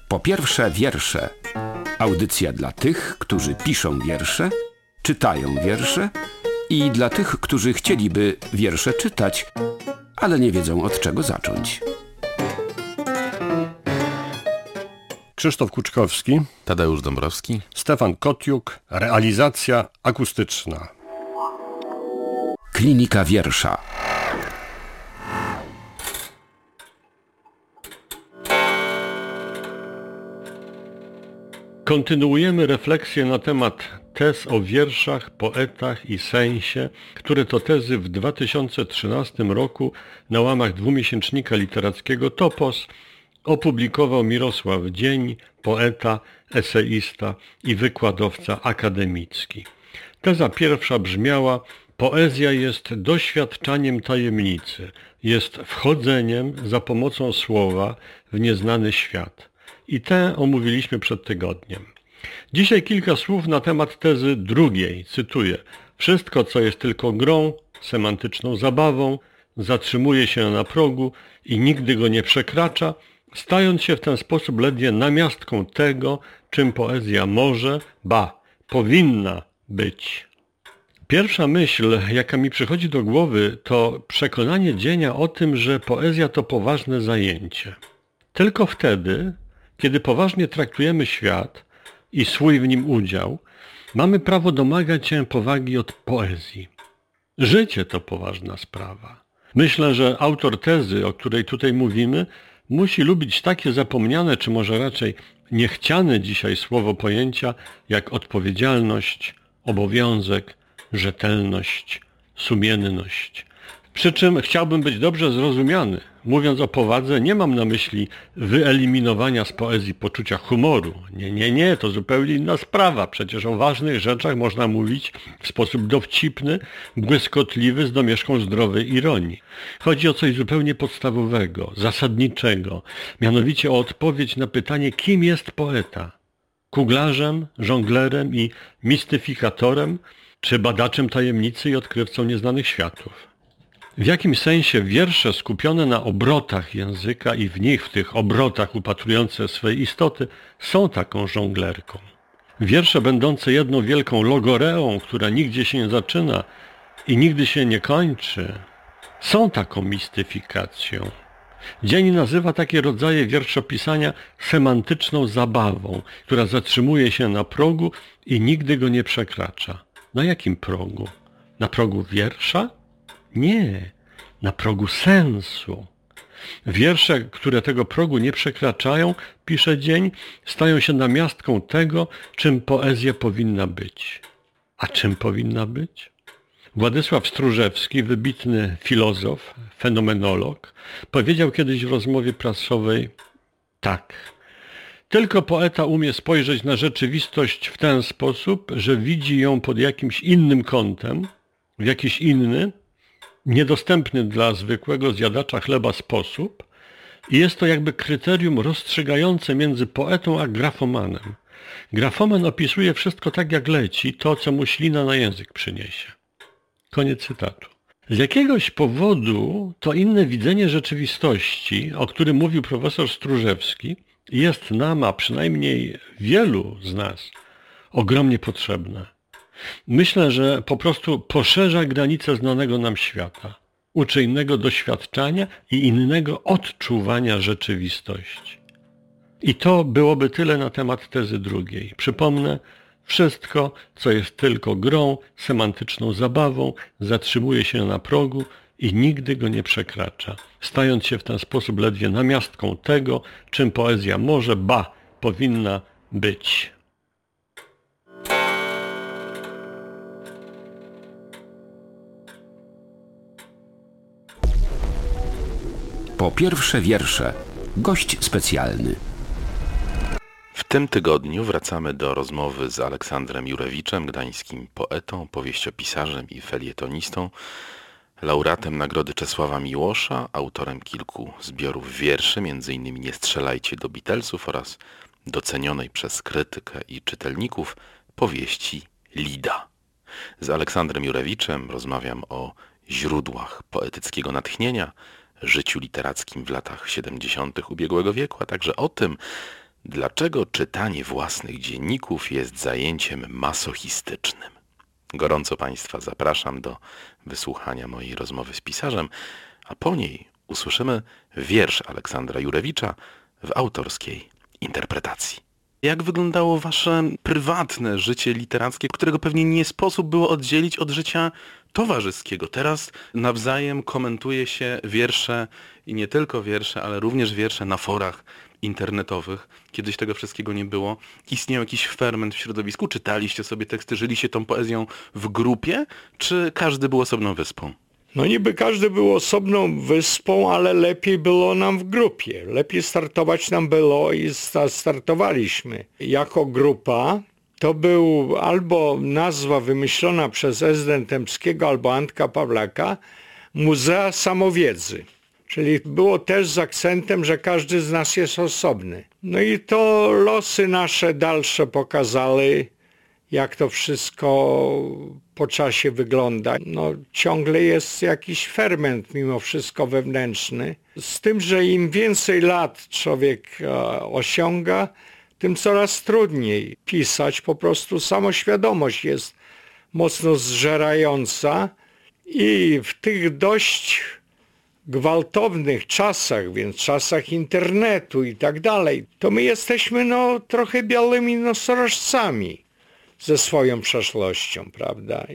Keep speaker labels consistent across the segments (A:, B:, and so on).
A: Po pierwsze wiersze. Audycja dla tych, którzy piszą wiersze, czytają wiersze i dla tych, którzy chcieliby wiersze czytać, ale nie wiedzą od czego zacząć.
B: Krzysztof Kuczkowski,
C: Tadeusz Dąbrowski,
B: Stefan Kotiuk, realizacja akustyczna.
A: Klinika wiersza.
B: Kontynuujemy refleksję na temat tez o wierszach, poetach i sensie, które to tezy w 2013 roku na łamach dwumiesięcznika literackiego Topos opublikował Mirosław Dzień, poeta, eseista i wykładowca akademicki. Teza pierwsza brzmiała: poezja jest doświadczaniem tajemnicy, jest wchodzeniem za pomocą słowa w nieznany świat. I tę omówiliśmy przed tygodniem. Dzisiaj kilka słów na temat tezy drugiej. Cytuję: wszystko, co jest tylko grą, semantyczną zabawą, zatrzymuje się na progu i nigdy go nie przekracza, stając się w ten sposób ledwie namiastką tego, czym poezja może, ba, powinna być. Pierwsza myśl, jaka mi przychodzi do głowy, to przekonanie Dzienia o tym, że poezja to poważne zajęcie. Tylko wtedy, kiedy poważnie traktujemy świat i swój w nim udział, mamy prawo domagać się powagi od poezji. Życie to poważna sprawa. Myślę, że autor tezy, o której tutaj mówimy, musi lubić takie zapomniane, czy może raczej niechciane dzisiaj słowo pojęcia jak odpowiedzialność, obowiązek, rzetelność, sumienność. Przy czym chciałbym być dobrze zrozumiany. Mówiąc o powadze, nie mam na myśli wyeliminowania z poezji poczucia humoru. Nie, to zupełnie inna sprawa. Przecież o ważnych rzeczach można mówić w sposób dowcipny, błyskotliwy, z domieszką zdrowej ironii. Chodzi o coś zupełnie podstawowego, zasadniczego, mianowicie o odpowiedź na pytanie, kim jest poeta? Kuglarzem, żonglerem i mistyfikatorem, czy badaczem tajemnicy i odkrywcą nieznanych światów? W jakim sensie wiersze skupione na obrotach języka i w nich, w tych obrotach upatrujące swej istoty, są taką żonglerką? Wiersze będące jedną wielką logoreą, która nigdzie się nie zaczyna i nigdy się nie kończy, są taką mistyfikacją. Dzień nazywa takie rodzaje wierszopisania semantyczną zabawą, która zatrzymuje się na progu i nigdy go nie przekracza. Na jakim progu? Na progu wiersza? Nie, na progu sensu. Wiersze, które tego progu nie przekraczają, pisze Dzień, stają się namiastką tego, czym poezja powinna być. A czym powinna być? Władysław Stróżewski, wybitny filozof, fenomenolog, powiedział kiedyś w rozmowie prasowej tak: tylko poeta umie spojrzeć na rzeczywistość w ten sposób, że widzi ją pod jakimś innym kątem, w jakiś inny, niedostępny dla zwykłego zjadacza chleba sposób, i jest to jakby kryterium rozstrzygające między poetą a grafomanem. Grafoman opisuje wszystko tak jak leci, to co mu ślina na język przyniesie. Koniec cytatu. Z jakiegoś powodu to inne widzenie rzeczywistości, o którym mówił profesor Stróżewski, jest nam, a przynajmniej wielu z nas, ogromnie potrzebne. Myślę, że po prostu poszerza granice znanego nam świata, uczy innego doświadczania i innego odczuwania rzeczywistości. I to byłoby tyle na temat tezy drugiej. Przypomnę, wszystko, co jest tylko grą, semantyczną zabawą, zatrzymuje się na progu i nigdy go nie przekracza, stając się w ten sposób ledwie namiastką tego, czym poezja może, ba, powinna być.
A: Po pierwsze wiersze. Gość specjalny.
C: W tym tygodniu wracamy do rozmowy z Aleksandrem Jurewiczem, gdańskim poetą, powieściopisarzem i felietonistą, laureatem Nagrody Czesława Miłosza, autorem kilku zbiorów wierszy, m.in. Nie strzelajcie do Beatlesów oraz docenionej przez krytykę i czytelników powieści Lida. Z Aleksandrem Jurewiczem rozmawiam o źródłach poetyckiego natchnienia, życiu literackim w latach 70. ubiegłego wieku, a także o tym, Dlaczego czytanie własnych dzienników jest zajęciem masochistycznym? Gorąco Państwa zapraszam do wysłuchania mojej rozmowy z pisarzem, a po niej usłyszymy wiersz Aleksandra Jurewicza w autorskiej interpretacji. Jak wyglądało wasze prywatne życie literackie, którego pewnie nie sposób było oddzielić od życia towarzyskiego? Teraz nawzajem komentuje się wiersze i nie tylko wiersze, ale również wiersze na forach internetowych. Kiedyś tego wszystkiego nie było. Istniał jakiś ferment w środowisku? Czytaliście sobie teksty, żyliście tą poezją w grupie? Czy każdy był osobną wyspą?
D: No niby każdy był osobną wyspą, ale lepiej było nam w grupie. Lepiej startować nam było i startowaliśmy. Jako grupa to był albo nazwa wymyślona przez S. Dętemskiego, albo Antka Pawlaka, Muzea Samowiedzy. Czyli było też z akcentem, że każdy z nas jest osobny. No i to losy nasze dalsze pokazały, jak to wszystko po czasie wygląda. No, ciągle jest jakiś ferment mimo wszystko wewnętrzny. Z tym, że im więcej lat człowiek osiąga, tym coraz trudniej pisać. Po prostu samoświadomość jest mocno zżerająca i w tych dość gwałtownych czasach, więc czasach internetu i tak dalej, to my jesteśmy trochę białymi nosorożcami ze swoją przeszłością, prawda?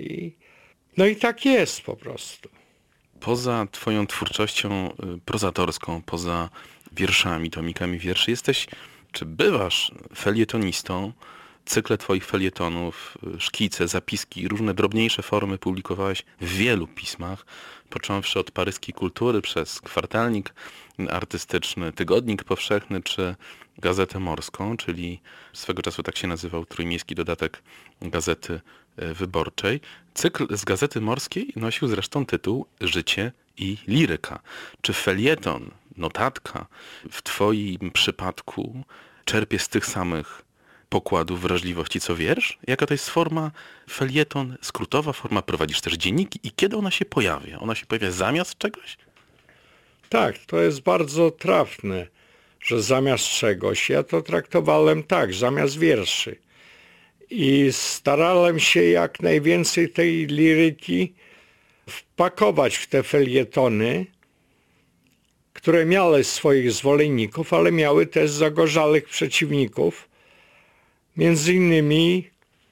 D: I tak jest po prostu.
C: Poza twoją twórczością prozatorską, poza wierszami, tomikami wierszy, jesteś, czy bywasz felietonistą? Cykle twoich felietonów, szkice, zapiski, różne drobniejsze formy publikowałeś w wielu pismach, począwszy od Paryskiej Kultury, przez Kwartalnik Artystyczny, Tygodnik Powszechny czy Gazetę Morską, czyli swego czasu tak się nazywał trójmiejski dodatek Gazety Wyborczej. Cykl z Gazety Morskiej nosił zresztą tytuł Życie i liryka. Czy felieton, notatka w twoim przypadku czerpie z tych samych pokładów wrażliwości co wiersz? Jaka to jest forma felieton, skrótowa forma? Prowadzisz też dzienniki i kiedy ona się pojawia? Ona się pojawia zamiast czegoś?
D: Tak, to jest bardzo trafne, że zamiast czegoś. Ja to traktowałem tak, zamiast wierszy. I starałem się jak najwięcej tej liryki wpakować w te felietony, które miały swoich zwolenników, ale miały też zagorzałych przeciwników. Między innymi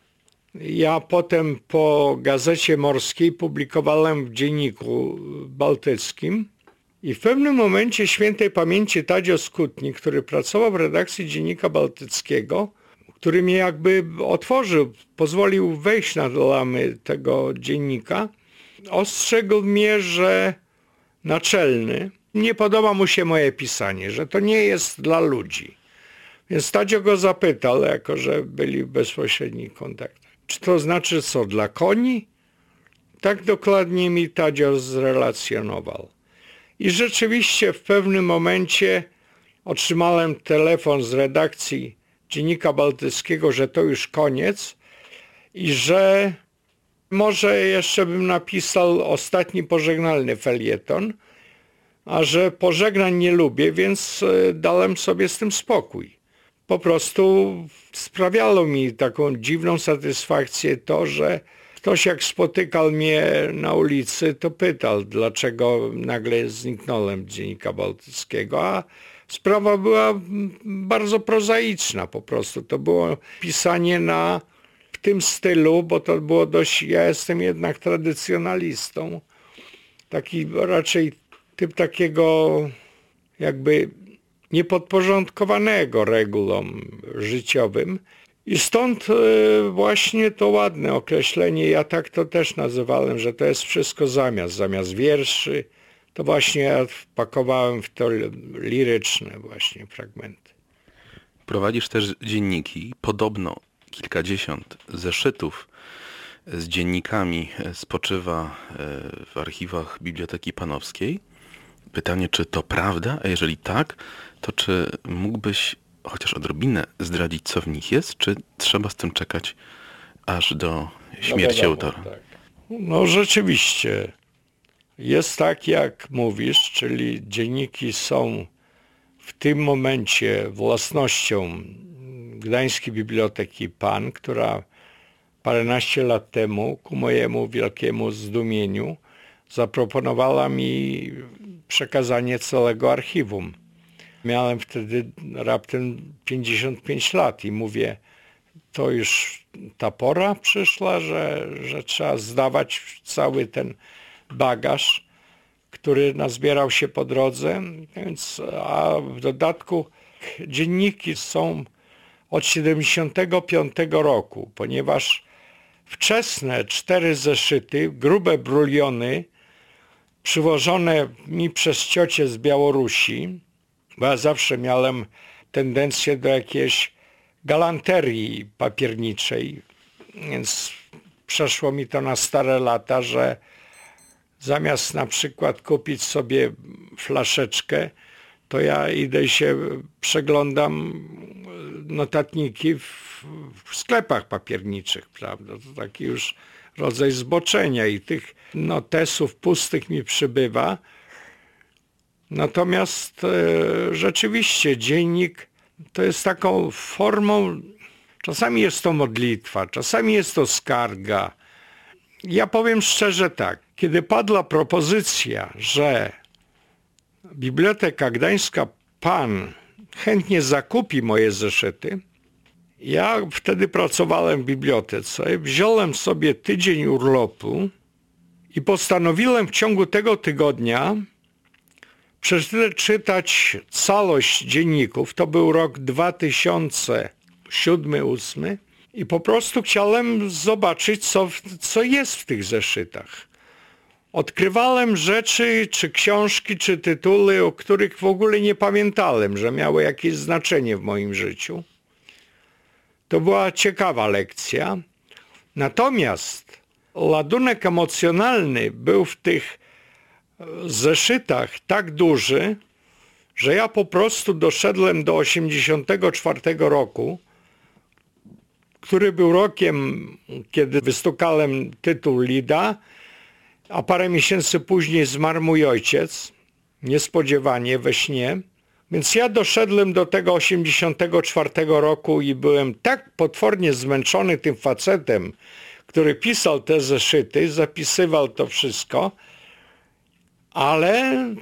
D: ja potem po Gazecie Morskiej publikowałem w Dzienniku Bałtyckim i w pewnym momencie świętej pamięci Tadzio Skutnik, który pracował w redakcji Dziennika Bałtyckiego, który mnie jakby otworzył, pozwolił wejść na lamy tego dziennika, ostrzegł mnie, że naczelny, nie podoba mu się moje pisanie, że to nie jest dla ludzi. Więc Tadzio go zapytał, jako że byli w bezpośrednich kontaktach. Czy to znaczy co, dla koni? Tak dokładnie mi Tadzio zrelacjonował. I rzeczywiście w pewnym momencie otrzymałem telefon z redakcji Dziennika Bałtyckiego, że to już koniec i że może jeszcze bym napisał ostatni pożegnalny felieton, a że pożegnań nie lubię, więc dałem sobie z tym spokój. Po prostu sprawiało mi taką dziwną satysfakcję to, że ktoś jak spotykał mnie na ulicy, to pytał, dlaczego nagle zniknąłem z Dziennika Bałtyckiego, a sprawa była bardzo prozaiczna po prostu. To było pisanie w tym stylu, bo to było dość, ja jestem jednak tradycjonalistą, taki raczej typ takiego jakby niepodporządkowanego regułom życiowym. I stąd właśnie to ładne określenie, ja tak to też nazywałem, że to jest wszystko zamiast wierszy, to właśnie ja wpakowałem w to liryczne właśnie fragmenty.
C: Prowadzisz też dzienniki, podobno kilkadziesiąt zeszytów z dziennikami spoczywa w archiwach Biblioteki Panowskiej. Pytanie, czy to prawda, a jeżeli tak, to czy mógłbyś chociaż odrobinę zdradzić, co w nich jest, czy trzeba z tym czekać aż do śmierci autora?
D: Tak. No rzeczywiście jest tak, jak mówisz, czyli dzienniki są w w tym momencie własnością Gdańskiej Biblioteki PAN, która paręnaście lat temu, ku mojemu wielkiemu zdumieniu, zaproponowała mi przekazanie całego archiwum. Miałem wtedy raptem 55 lat i mówię, to już ta pora przyszła, że trzeba zdawać cały ten bagaż, który nazbierał się po drodze. Więc, a w dodatku dzienniki są od 75 roku, ponieważ wczesne 4 zeszyty, grube bruliony, przywożone mi przez ciocię z Białorusi, bo ja zawsze miałem tendencję do jakiejś galanterii papierniczej, więc przeszło mi to na stare lata, że zamiast na przykład kupić sobie flaszeczkę, to ja idę i się przeglądam notatniki w sklepach papierniczych, prawda? To taki już rodzaj zboczenia i tych notesów pustych mi przybywa. Natomiast rzeczywiście dziennik to jest taką formą, czasami jest to modlitwa, czasami jest to skarga. Ja powiem szczerze tak, kiedy padła propozycja, że Biblioteka Gdańska PAN chętnie zakupi moje zeszyty, ja wtedy pracowałem w bibliotece, wziąłem sobie tydzień urlopu i postanowiłem w ciągu tego tygodnia przeczytać całość dzienników. To był rok 2007-2008 i po prostu chciałem zobaczyć, co jest w tych zeszytach. Odkrywałem rzeczy, czy książki, czy tytuły, o których w ogóle nie pamiętałem, że miały jakieś znaczenie w moim życiu. To była ciekawa lekcja. Natomiast ładunek emocjonalny był w tych zeszytach tak duży, że ja po prostu doszedłem do 1984 roku, który był rokiem, kiedy wystukałem tytuł Lida, a parę miesięcy później zmarł mój ojciec, niespodziewanie we śnie. Więc ja doszedłem do tego 1984 roku i byłem tak potwornie zmęczony tym facetem, który pisał te zeszyty, zapisywał to wszystko, ale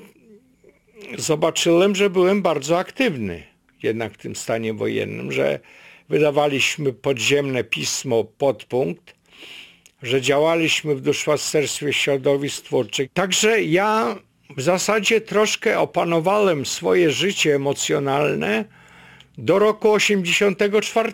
D: zobaczyłem, że byłem bardzo aktywny jednak w tym stanie wojennym, że wydawaliśmy podziemne pismo Podpunkt, że działaliśmy w Duszpasterstwie Środowisk Twórczych. Także ja w zasadzie troszkę opanowałem swoje życie emocjonalne do roku 1984.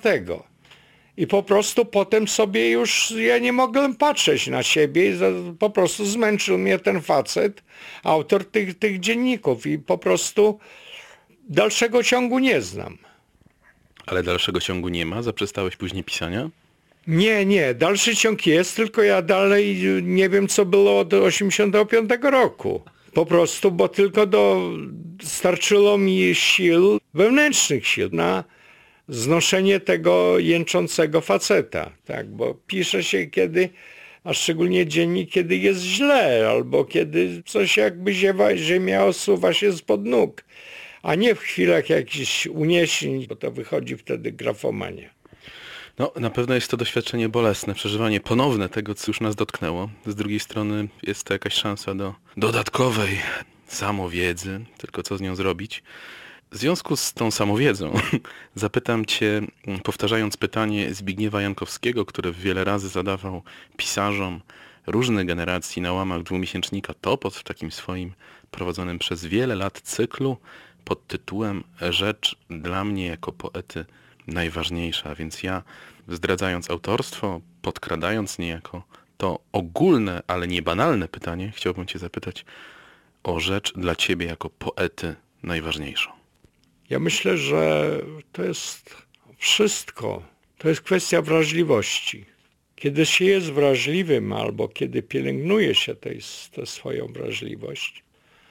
D: I po prostu potem sobie już ja nie mogłem patrzeć na siebie. Po prostu zmęczył mnie ten facet, autor tych dzienników i po prostu dalszego ciągu nie znam.
C: Ale dalszego ciągu nie ma? Zaprzestałeś później pisania?
D: Nie, dalszy ciąg jest, tylko ja dalej nie wiem, co było od 1985 roku. Po prostu, bo tylko starczyło mi sił, wewnętrznych sił na znoszenie tego jęczącego faceta. Tak, bo pisze się kiedy, a szczególnie dziennik, kiedy jest źle, albo kiedy coś jakby ziemia osuwa się spod nóg, a nie w chwilach jakichś uniesień, bo to wychodzi wtedy grafomania.
C: No, na pewno jest to doświadczenie bolesne, przeżywanie ponowne tego, co już nas dotknęło. Z drugiej strony jest to jakaś szansa do dodatkowej samowiedzy, tylko co z nią zrobić. W związku z tą samowiedzą zapytam Cię, powtarzając pytanie Zbigniewa Jankowskiego, które wiele razy zadawał pisarzom różnych generacji na łamach dwumiesięcznika Topos, w takim swoim prowadzonym przez wiele lat cyklu pod tytułem Rzecz dla mnie jako poety najważniejsza. Więc ja, zdradzając autorstwo, podkradając niejako to ogólne, ale nie banalne pytanie, chciałbym Cię zapytać o rzecz dla Ciebie jako poety najważniejszą.
D: Ja myślę, że to jest wszystko. To jest kwestia wrażliwości. Kiedy się jest wrażliwym albo kiedy pielęgnuje się tę swoją wrażliwość,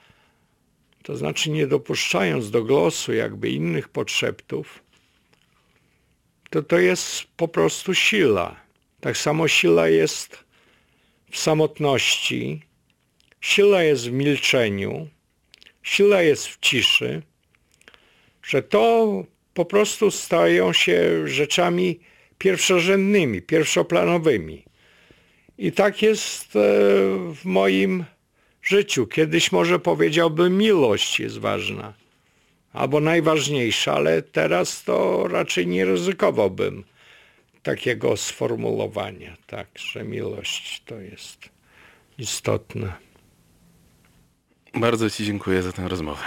D: to znaczy nie dopuszczając do głosu jakby innych podszeptów, to jest po prostu sila. Tak samo sila jest w samotności, sila jest w milczeniu, sila jest w ciszy, że to po prostu stają się rzeczami pierwszorzędnymi, pierwszoplanowymi. I tak jest w moim życiu. Kiedyś może powiedziałbym, miłość jest ważna, albo najważniejsza, ale teraz to raczej nie ryzykowałbym takiego sformułowania, tak, że miłość to jest istotne.
C: Bardzo Ci dziękuję za tę rozmowę.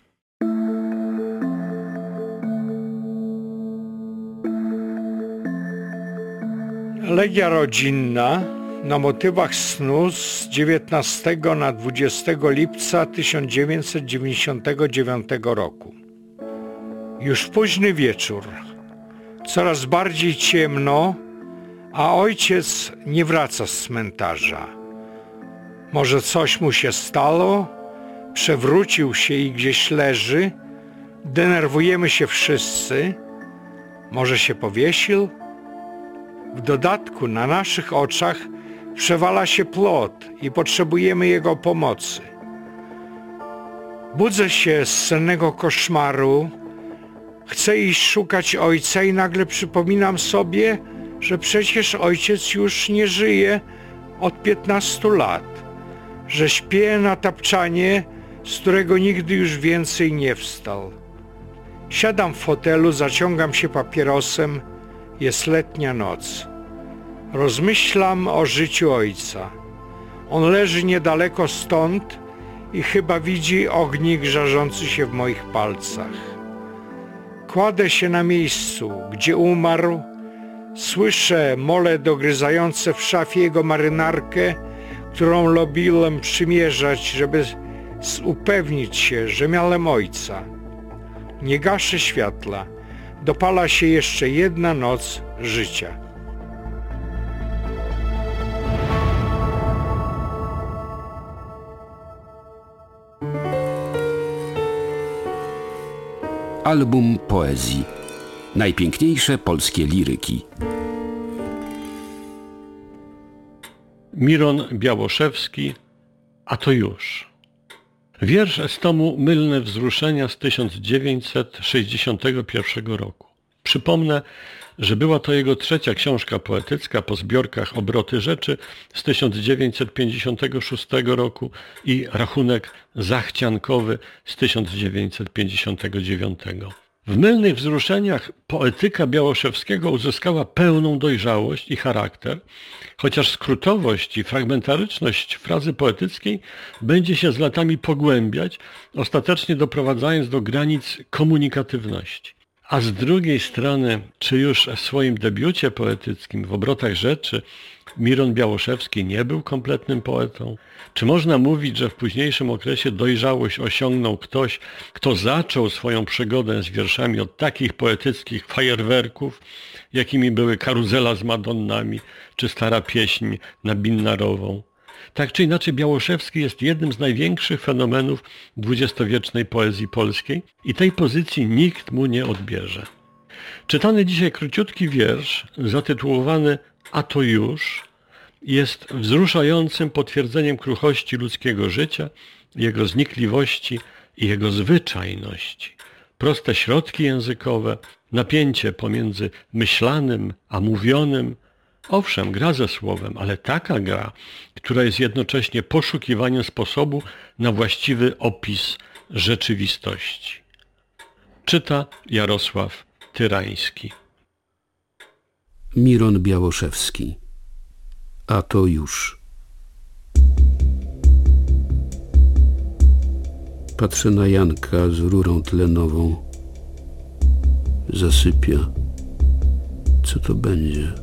D: Elegia rodzinna na motywach snu z 19 na 20 lipca 1999 roku. Już późny wieczór. Coraz bardziej ciemno, a ojciec nie wraca z cmentarza. Może coś mu się stało? Przewrócił się i gdzieś leży? Denerwujemy się wszyscy. Może się powiesił? W dodatku na naszych oczach przewala się plot i potrzebujemy jego pomocy. Budzę się z sennego koszmaru, chcę iść szukać ojca i nagle przypominam sobie, że przecież ojciec już nie żyje od 15 lat, że śpię na tapczanie, z którego nigdy już więcej nie wstał. Siadam w fotelu, zaciągam się papierosem, jest letnia noc. Rozmyślam o życiu ojca. On leży niedaleko stąd i chyba widzi ognik żarzący się w moich palcach. Kładę się na miejscu, gdzie umarł. Słyszę mole dogryzające w szafie jego marynarkę, którą lubiłem przymierzać, żeby upewnić się, że miałem ojca. Nie gaszę światła. Dopala się jeszcze jedna noc życia.
A: Album poezji. Najpiękniejsze polskie liryki.
B: Miron Białoszewski, a to już. Wiersz z tomu Mylne wzruszenia z 1961 roku. Przypomnę, że była to jego trzecia książka poetycka po zbiorkach Obroty rzeczy z 1956 roku i Rachunek zachciankowy z 1959. W Mylnych wzruszeniach poetyka Białoszewskiego uzyskała pełną dojrzałość i charakter, chociaż skrótowość i fragmentaryczność frazy poetyckiej będzie się z latami pogłębiać, ostatecznie doprowadzając do granic komunikatywności. A z drugiej strony, czy już w swoim debiucie poetyckim w Obrotach rzeczy Miron Białoszewski nie był kompletnym poetą? Czy można mówić, że w późniejszym okresie dojrzałość osiągnął ktoś, kto zaczął swoją przygodę z wierszami od takich poetyckich fajerwerków, jakimi były Karuzela z Madonnami czy Stara pieśń na Binnarową? Tak czy inaczej Białoszewski jest jednym z największych fenomenów dwudziestowiecznej poezji polskiej i tej pozycji nikt mu nie odbierze. Czytany dzisiaj króciutki wiersz zatytułowany A to już jest wzruszającym potwierdzeniem kruchości ludzkiego życia, jego znikliwości i jego zwyczajności. Proste środki językowe, napięcie pomiędzy myślanym a mówionym. Owszem, gra ze słowem, ale taka gra, która jest jednocześnie poszukiwaniem sposobu na właściwy opis rzeczywistości. Czyta Jarosław Tyrański.
A: Miron Białoszewski. A to już. Patrzę na Janka z rurą tlenową. Zasypia. Co to będzie?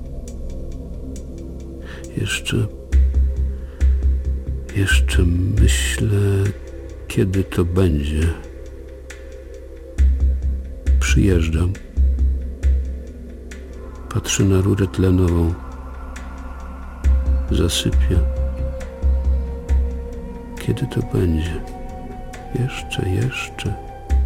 A: Jeszcze myślę, kiedy to będzie. Przyjeżdżam. Patrzę na rurę tlenową. Zasypia. Kiedy to będzie? Jeszcze.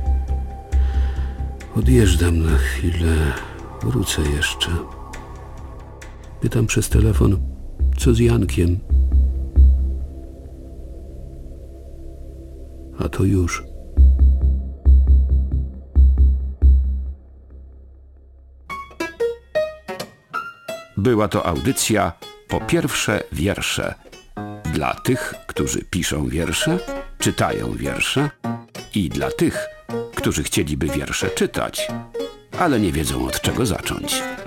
A: Odjeżdżam na chwilę. Wrócę jeszcze. Pytam przez telefon, co z Jankiem? A to już. Była to audycja Po pierwsze wiersze. Dla tych, którzy piszą wiersze, czytają wiersze i dla tych, którzy chcieliby wiersze czytać, ale nie wiedzą od czego zacząć.